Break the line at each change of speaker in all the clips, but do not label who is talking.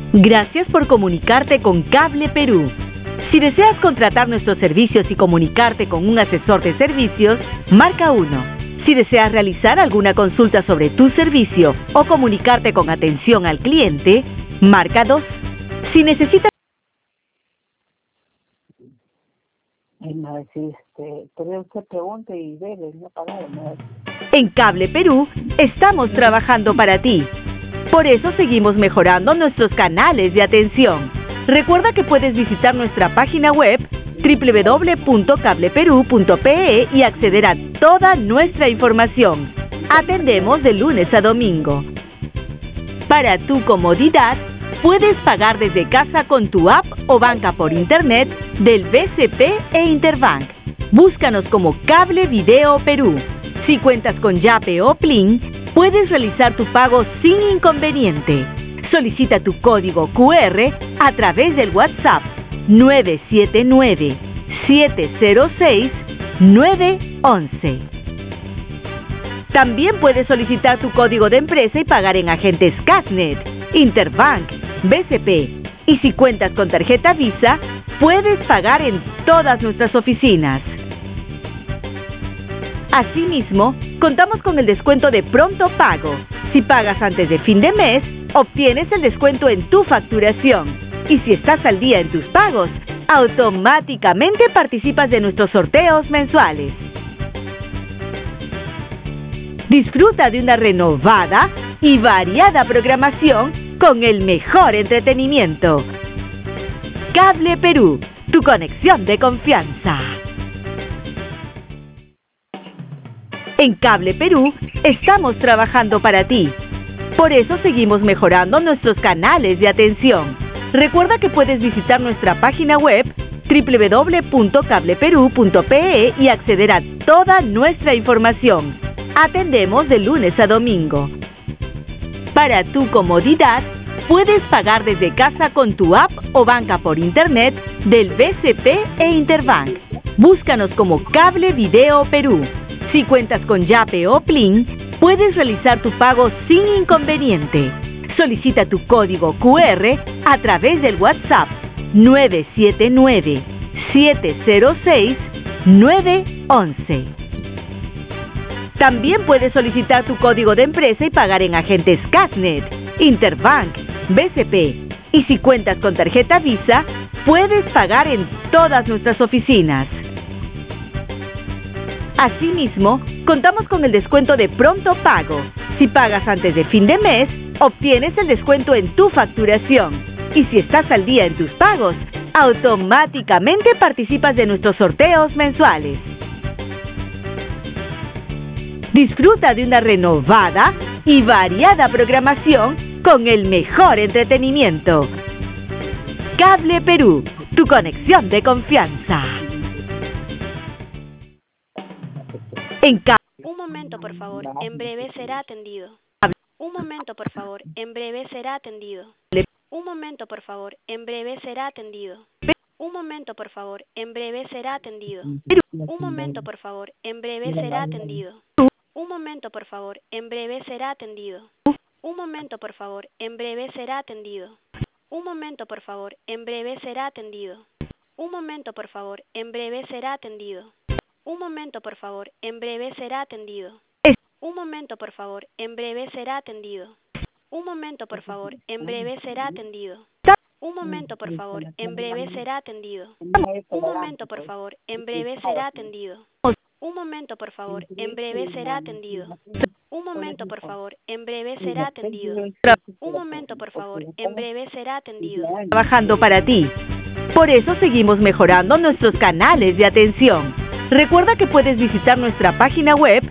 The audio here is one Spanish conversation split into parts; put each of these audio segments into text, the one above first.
Gracias por comunicarte con Cable Perú. Si deseas contratar nuestros servicios y comunicarte con un asesor de servicios, marca 1. Si deseas realizar alguna consulta sobre tu servicio o comunicarte con atención al cliente, marca 2. Si necesitas...
Pero usted pregunte y debe, no pagar.
En Cable Perú, estamos trabajando para ti. Por eso seguimos mejorando nuestros canales de atención. Recuerda que puedes visitar nuestra página web www.cableperu.pe y acceder a toda nuestra información. Atendemos de lunes a domingo. Para tu comodidad, puedes pagar desde casa con tu app o banca por internet del BCP e Interbank. Búscanos como Cable Video Perú. Si cuentas con Yape o Plin, puedes realizar tu pago sin inconveniente. Solicita tu código QR a través del WhatsApp 979-706-911. También puedes solicitar tu código de empresa y pagar en agentes Casnet, Interbank, BCP. Y si cuentas con tarjeta Visa, puedes pagar en todas nuestras oficinas. Asimismo, contamos con el descuento de pronto pago. Si pagas antes de fin de mes, obtienes el descuento en tu facturación. Y si estás al día en tus pagos, automáticamente participas de nuestros sorteos mensuales. Disfruta de una renovada y variada programación con el mejor entretenimiento. Cable Perú, tu conexión de confianza. En Cable Perú, estamos trabajando para ti. Por eso seguimos mejorando nuestros canales de atención. Recuerda que puedes visitar nuestra página web www.cableperu.pe y acceder a toda nuestra información. Atendemos de lunes a domingo. Para tu comodidad, puedes pagar desde casa con tu app o banca por internet del BCP e Interbank. Búscanos como Cable Video Perú. Si cuentas con Yape o Plin, puedes realizar tu pago sin inconveniente. Solicita tu código QR a través del WhatsApp 979-706-911. También puedes solicitar tu código de empresa y pagar en agentes Casnet, Interbank, BCP. Y si cuentas con tarjeta Visa, puedes pagar en todas nuestras oficinas. Asimismo, contamos con el descuento de pronto pago. Si pagas antes de fin de mes, obtienes el descuento en tu facturación. Y si estás al día en tus pagos, automáticamente participas de nuestros sorteos mensuales. Disfruta de una renovada y variada programación con el mejor entretenimiento. Cable Perú, tu conexión de confianza.
Un momento, por favor. En breve será atendido. Un momento, por favor. En breve será atendido. Un momento, por favor. En breve será atendido. Un momento, por favor. En breve será atendido. Un momento, por favor. En breve será atendido. Un momento, por favor. En breve será atendido. Un momento, por favor. En breve será atendido. Un momento, por favor. En breve será atendido. Un momento, por favor. En breve será atendido. Un momento, por favor. En breve será atendido. Un momento, por favor. En breve será atendido. Un momento, por favor. En breve será atendido. Un momento, por favor. En breve será atendido. Un momento, por favor. En breve será atendido. Un momento, por favor. En breve será atendido. Un momento, por favor. En breve será atendido. Un momento, por favor. En breve será atendido.
Trabajando para ti. Por eso seguimos mejorando nuestros canales de atención. Recuerda que puedes visitar nuestra página web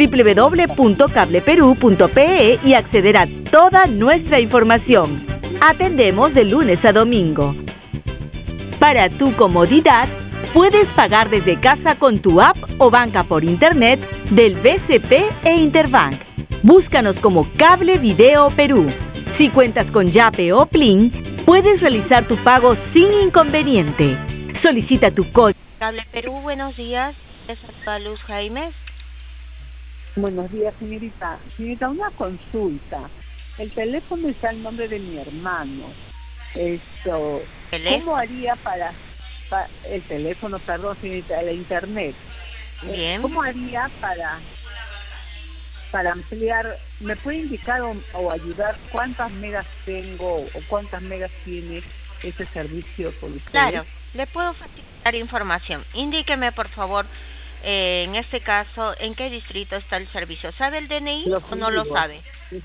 www.cableperu.pe y acceder a toda nuestra información. Atendemos de lunes a domingo. Para tu comodidad, puedes pagar desde casa con tu app o banca por internet del BCP e Interbank. Búscanos como Cable Video Perú. Si cuentas con Yape o Plin, puedes realizar tu pago sin inconveniente. Solicita tu código.
Cable Perú, buenos días. Les saluda Luz Jaimes.
Buenos días, señorita. Señorita, una consulta. El teléfono está el nombre de mi hermano. ¿Cómo haría para el teléfono, perdón, señorita, la internet?
Bien.
¿Cómo haría para ampliar? ¿Me puede indicar o ayudar cuántas megas tengo o cuántas megas tiene ese servicio por ustedes?
Claro, le puedo facilitar información. Indíqueme, por favor, en este caso, ¿en qué distrito está el servicio? ¿Sabe el DNI o no lo sabe?
Sí,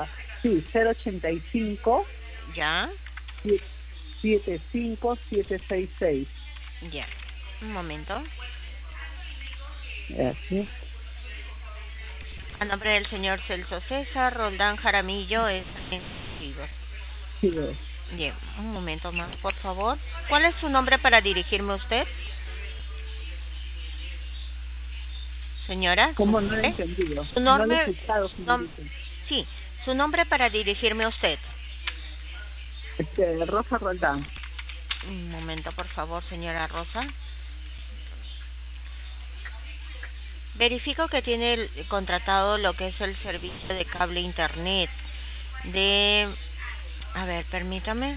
085.
Ya.
75766.
Ya. Un momento.
Gracias.
A nombre del señor Celso César Roldán Jaramillo es
Sí.
Bien, un momento más, por favor. ¿Cuál es su nombre para dirigirme a usted? Señora.
¿Cómo no lo he entendido?
Su nombre.
No lo he escuchado,
sí, su nombre para dirigirme a usted.
Rosa Roldán.
Un momento, por favor, señora Rosa. Verifico que tiene contratado lo que es el servicio de cable internet a ver, permítame.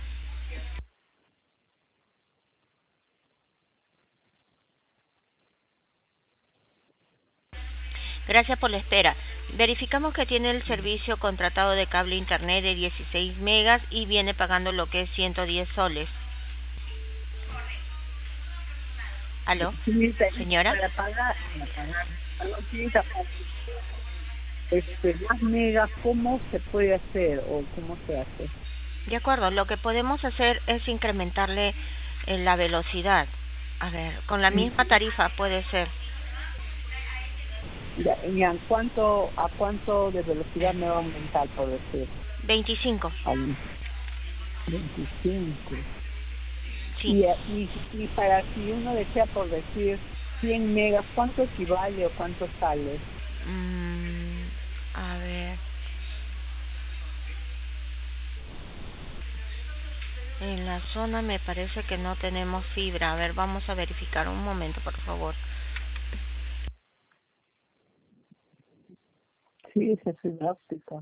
Gracias por la espera. Verificamos que tiene el servicio contratado de cable internet de 16 megas y viene pagando lo que es 110 soles. ¿Aló? Señora.
Para pagar, más megas, ¿cómo se puede hacer o cómo se hace?
De acuerdo, lo que podemos hacer es incrementarle la velocidad. A ver, con la misma tarifa puede ser.
¿Y a cuánto de velocidad me va a aumentar, por decir?
25.
25.
Sí.
Y para si uno desea, por decir, 100 megas, ¿cuánto equivale o cuánto sale?
A ver. En la zona me parece que no tenemos fibra. A ver, vamos a verificar un momento, por favor.
Sí, esa fibra óptica.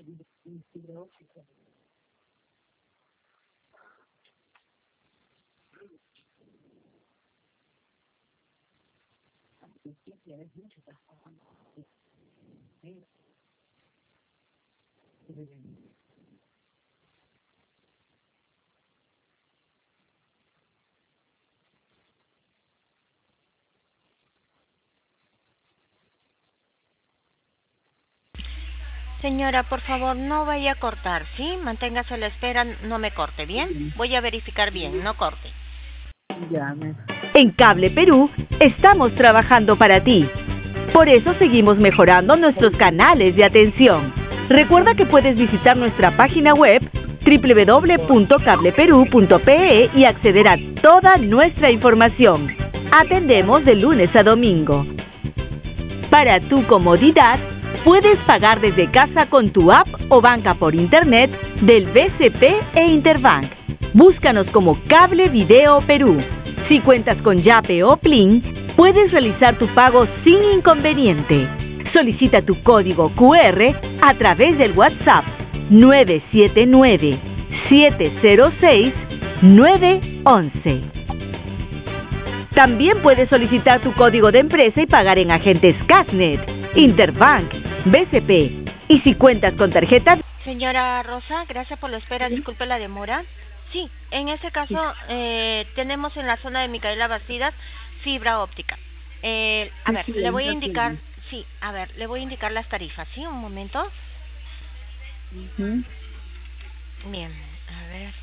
Señora, por favor, no vaya a cortar, ¿sí? Manténgase a la espera, no me corte, ¿bien? Voy a verificar bien, no corte.
En Cable Perú estamos trabajando para ti. Por eso seguimos mejorando nuestros canales de atención. Recuerda que puedes visitar nuestra página web www.cableperú.pe y acceder a toda nuestra información. Atendemos de lunes a domingo. Para tu comodidad, puedes pagar desde casa con tu app o banca por internet del BCP e Interbank. Búscanos como Cable Video Perú. Si cuentas con Yape o Plin, puedes realizar tu pago sin inconveniente. Solicita tu código QR a través del WhatsApp 979-706-911. También puedes solicitar tu código de empresa y pagar en agentes Casnet, Interbank, BCP. Y si cuentas con tarjeta...
Señora Rosa, gracias por la espera. Disculpe la demora. Sí, en este caso tenemos en la zona de Micaela Bastidas fibra óptica. A ver, le voy a indicar... Sí, a ver, le voy a indicar las tarifas, ¿sí? Un momento. Bien, a ver.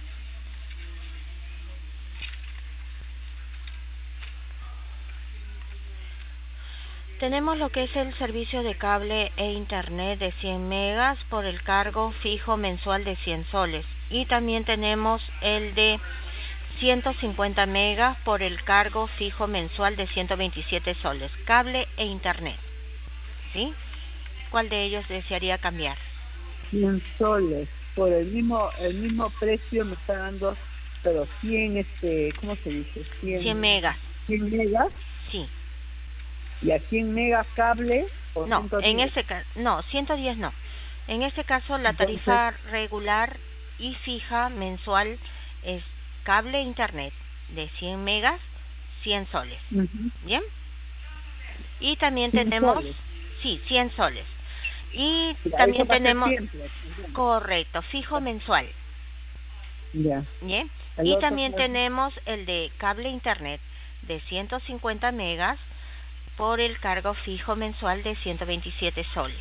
Tenemos lo que es el servicio de cable e internet de 100 megas por el cargo fijo mensual de 100 soles. Y también tenemos el de 150 megas por el cargo fijo mensual de 127 soles. Cable e internet. ¿Sí? ¿Cuál de ellos desearía cambiar?
100 soles. Por el mismo precio me está dando, pero 100, ¿cómo se dice?
100 megas.
100 megas.
Sí.
¿Y a 100 megas cable? O
no,
110?
en este caso, no, 110 no. En este caso la tarifa regular y fija mensual es cable e internet de 100 megas, 100 soles. ¿Bien? Y también tenemos,
soles.
sí, 100 soles. Y
Ya,
también
eso va a ser
tenemos,
siempre.
correcto, fijo mensual.
Ya.
¿Bien?
El
Y
otro,
también tenemos el de cable internet de 150 megas por el cargo fijo mensual de 127 soles.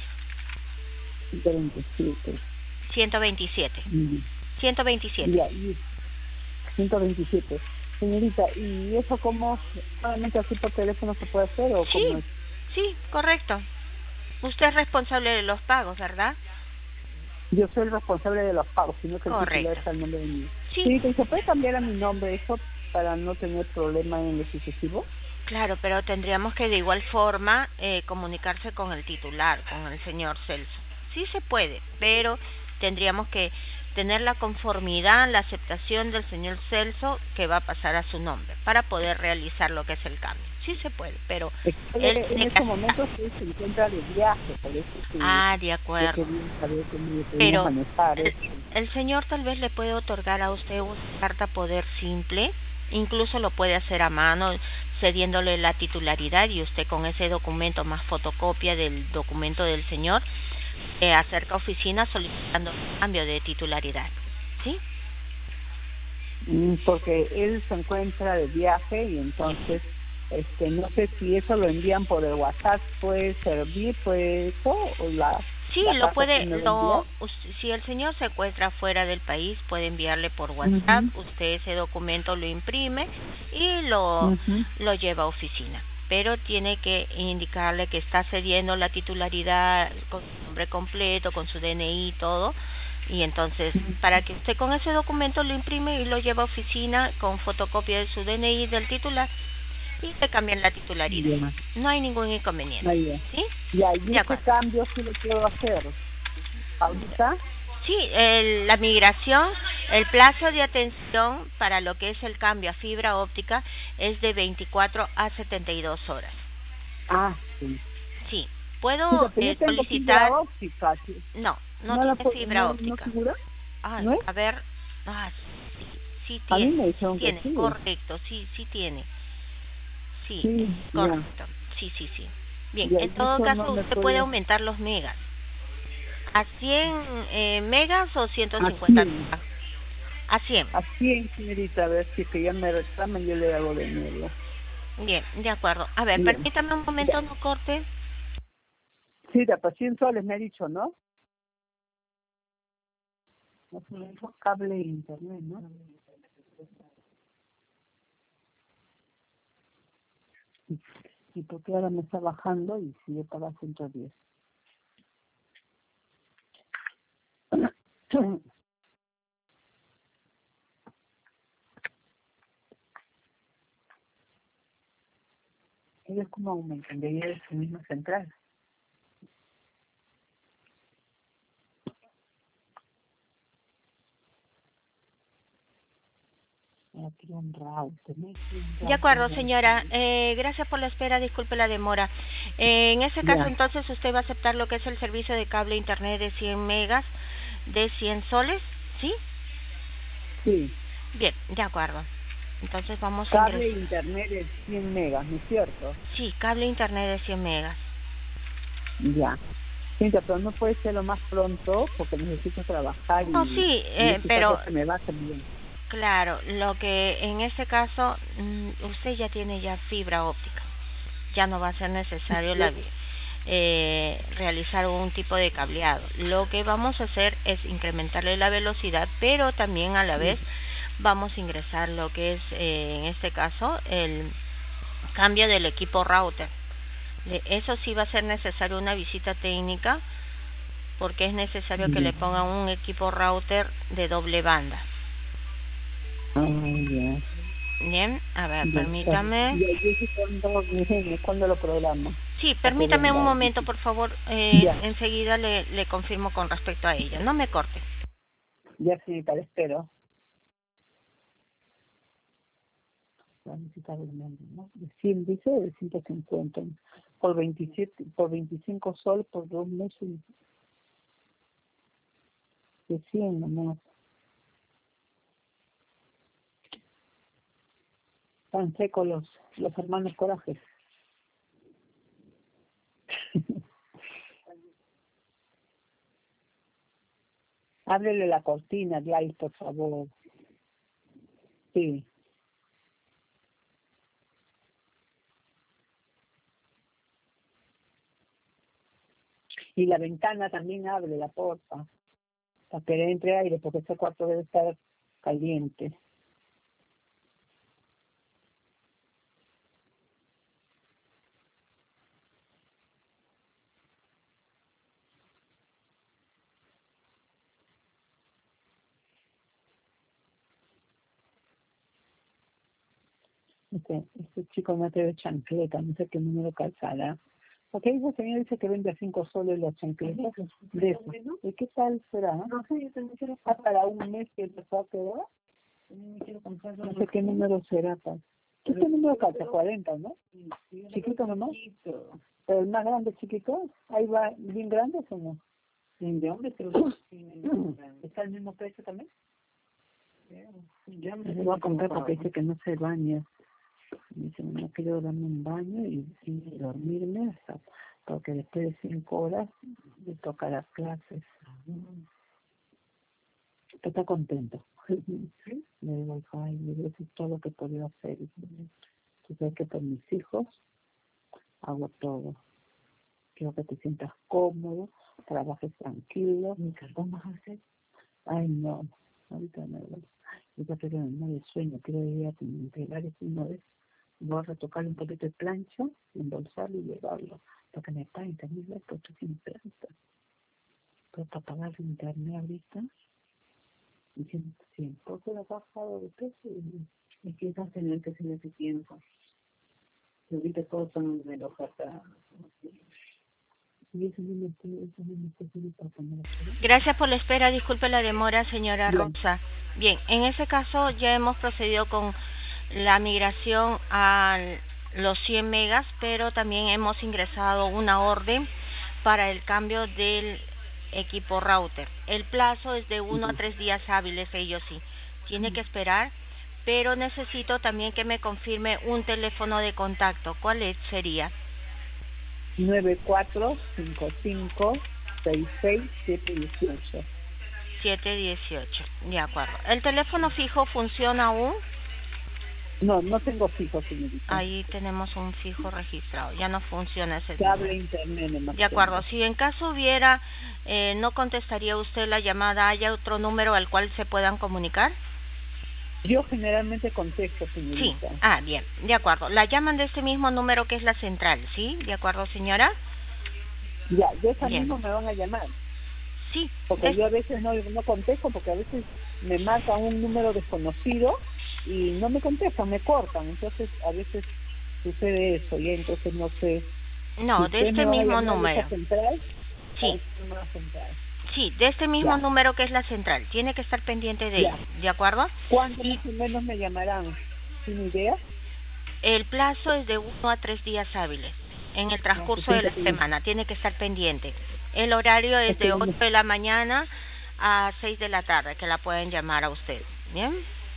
127.
127.
Mm.
127.
Ya, y 127. Señorita, ¿y eso cómo, solamente así por teléfono se puede hacer o cómo
Sí,
es?
sí, correcto. Usted es responsable de los pagos, ¿verdad?
Yo soy el responsable de los pagos, sino que el titular
Correcto.
está el nombre de mí.
Sí,
Sí, ¿se puede cambiar a mi nombre eso para no tener problema en lo sucesivo?
claro, pero tendríamos que de igual forma comunicarse con el titular, con el señor Celso. Sí se puede, pero tendríamos que tener la conformidad, la aceptación del señor Celso que va a pasar a su nombre para poder realizar lo que es el cambio. Sí se puede, pero él
En
tiene que
estos
aceptar.
momentos él se encuentra de viaje, por eso que
De
yo
acuerdo.
quería saber cómo lo podemos
Pero
manejar.
el señor tal vez le puede otorgar a usted una carta poder simple, incluso lo puede hacer a mano, cediéndole la titularidad y usted con ese documento más fotocopia del documento del señor acerca a oficina solicitando cambio de titularidad. ¿Sí?
Porque él se encuentra de viaje y entonces no sé si eso lo envían por el WhatsApp, puede servir, puede eso, o
Sí,
la
lo
carta que
puede,
me va a enviar.
si el señor se encuentra fuera del país, puede enviarle por WhatsApp, usted ese documento lo imprime y lo lleva a oficina. Pero tiene que indicarle que está cediendo la titularidad con su nombre completo, con su DNI y todo. Y entonces, para que usted con ese documento lo imprime y lo lleva a oficina con fotocopia de su DNI del titular y le cambian la titularidad.
Ya.
No hay ningún inconveniente. ¿Sí?
Ya, y
De
ese
acuerdo.
cambio sí lo puedo hacer ahorita.
Sí, la migración, el plazo de atención para lo que es el cambio a fibra óptica es de 24 a 72 horas.
Sí.
Sí,
Sí,
puedo
pero yo tengo fibra
solicitar.
óptica. Sí.
No, no
¿No,
tiene fibra
no
óptica.
figura? ¿No es?
A ver, sí
A mí
tiene,
me dijeron que
tiene,
sí.
correcto, sí tiene. Sí,
Sí, ya.
correcto, sí. Bien,
Ya,
en
y
todo
eso no
caso
me
usted puede
puede...
aumentar los megas. ¿A 100 megas o 150
Así.
megas? A 100.
Así, señorita, a ver si es que ya me reclaman, yo le hago de nuevo.
Bien, de acuerdo. A ver,
Bien.
permítame un
Ya.
momento, no corte.
Sí, de 100 soles me ha dicho, ¿no? No se me dijo cable e internet, ¿no? Y porque ahora me está bajando y si yo pago 110. Ellos como aumentan de ahí es su misma central. Aquí un router, ¿no?
De acuerdo, señora. Gracias por la espera, disculpe la demora. En ese caso,
Ya,
entonces, usted va a aceptar lo que es el servicio de cable internet de 100 megas de 100 soles, ¿sí?
sí.
Bien, de acuerdo. Entonces vamos a
Cable e
ingresar.
internet de 100 megas, ¿no es cierto?
Sí, cable internet de 100 megas.
Ya. Sí, pero no puede ser lo más pronto porque necesito trabajar
No, sí,
y este
pero
caso se me va también.
claro, lo que en este caso usted ya tiene ya fibra óptica. Ya no va a ser necesario realizar un tipo de cableado. Lo que vamos a hacer es incrementarle la velocidad, pero también a la vez vamos a ingresar lo que es, en este caso, el cambio del equipo router. Eso sí va a ser necesario una visita técnica porque es necesario que le pongan un equipo router de doble banda.
Ya.
Bien, a ver,
Ya,
permítame.
ya, yo sé cuándo lo programa.
Sí,
Para que
permítame un
venga.
momento, por favor.
Ya,
Enseguida le confirmo con respecto a ella. No me corte.
ya sí, te espero. La visita del medio, ¿no? De 100, dice, de 150. Por 27, por 25 sol, por 2 meses. De 100 nomás. Están secos los hermanos Corajes. Ábrele la cortina, Gladys, por favor. Sí. Y la ventana también abre la porta, para que entre aire, porque ese cuarto debe estar caliente. Este chico no te ve chancleta, no sé qué número calzará. Porque esa señora dice que vende a 5 soles las chancletas. De eso. ¿Y qué tal será? No sé, yo también quiero estar para un mes que te va a quedar. No sé qué número será. ¿Qué número calza? 40, ¿no? Chiquito nomás. Pero el más grande, chiquito, ahí va bien grande o no. De hombre, pero ¿está el mismo precio también? Yo me voy a comprar porque dice que no se baña. Dice, no quiero darme un baño y dormirme hasta porque después de 5 horas me toca las clases. Está contento. Le digo, ay, eso es todo lo que podía hacer. Tú sabes que por mis hijos hago todo. Quiero que te sientas cómodo, trabajes tranquilo. ¿Mi cartón vas a hacer? Ay, no, ahorita no. Ahorita quiero no de sueño, quiero ir a entregar ese vez. Voy a retocarle un poquito de plancha, embolsarlo y llevarlo. Para que me paguen también esto, estoy sin planta. Pero para pagar el internet ahorita, y siempre se ha bajado de peso y quizás tener que hacer ese tiempo. Y ahorita todos son de la oferta.
Gracias por la espera, disculpe la demora, señora Rosa. Bien, en ese caso ya hemos procedido con la migración a los 100 megas, pero también hemos ingresado una orden para el cambio del equipo router. El plazo es de 1 a 3 días hábiles, ellos sí. Tiene que esperar, pero necesito también que me confirme un teléfono de contacto. ¿Cuál sería?
945566
718. De acuerdo. ¿El teléfono fijo funciona aún?
No, no tengo fijo, señorita.
Ahí tenemos un fijo registrado. Ya no funciona ese
cable internet.
De acuerdo. Si en caso hubiera, no contestaría usted la llamada, ¿hay otro número al cual se puedan comunicar?
Yo generalmente contesto, señorita.
Sí. Ah, bien. De acuerdo. La llaman de este mismo número que es la central, ¿sí? ¿De acuerdo, señora?
Ya, de esa misma me van a llamar.
Sí.
Porque yo a veces no contesto, porque a veces me marcan un número desconocido y no me contestan, me cortan. Entonces, a veces sucede eso, y entonces no sé.
No, de este mismo número.
Central,
sí. Sí, de este mismo número que es la central. Tiene que estar pendiente de ella, ¿de acuerdo?
¿Cuándo más o menos me llamarán? ¿Tiene idea?
El plazo es de 1 a 3 días hábiles. En el transcurso de la semana tiene que estar pendiente. El horario es de 8 de la mañana a 6 de la tarde, que la pueden llamar a usted. ¿Bien?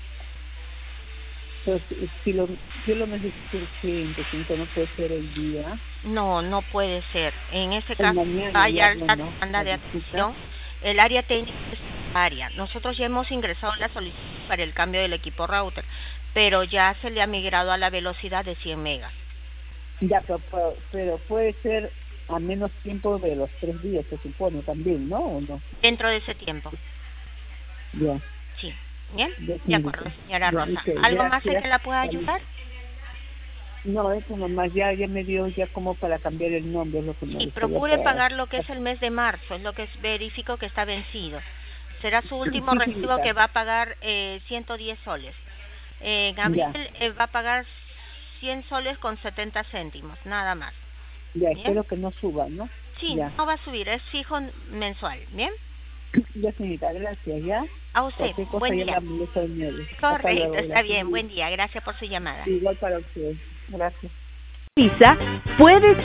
Pues, si yo lo necesito urgente, no puede ser el día.
No, no puede ser. En ese caso, hay alta demanda de atención. El área técnica es área. Nosotros ya hemos ingresado la solicitud para el cambio del equipo router, pero ya se le ha migrado a la velocidad de 100 megas.
Ya, pero puede ser a menos tiempo de los 3 días, se supone, también, ¿no? ¿O no?
Dentro de ese tiempo.
Ya.
Sí. Bien, de acuerdo, señora Rosa. ¿Algo más en que la pueda ayudar?
No, eso nomás, ya me dio ya como para cambiar el nombre. Es lo que
sí, procure pagar lo que es el mes de marzo, es lo que verifico que está vencido. Será su último recibo que va a pagar 110 soles. En abril va a pagar 100 soles con 70 céntimos, nada más.
Ya, espero que no suba, ¿no?
Sí, no va a subir, es fijo mensual, ¿bien?
Ya, señorita, gracias, ¿ya?
A usted, buen día. Correcto, está bien, buen día, gracias por su llamada.
Igual para usted, gracias.
Visa, puedes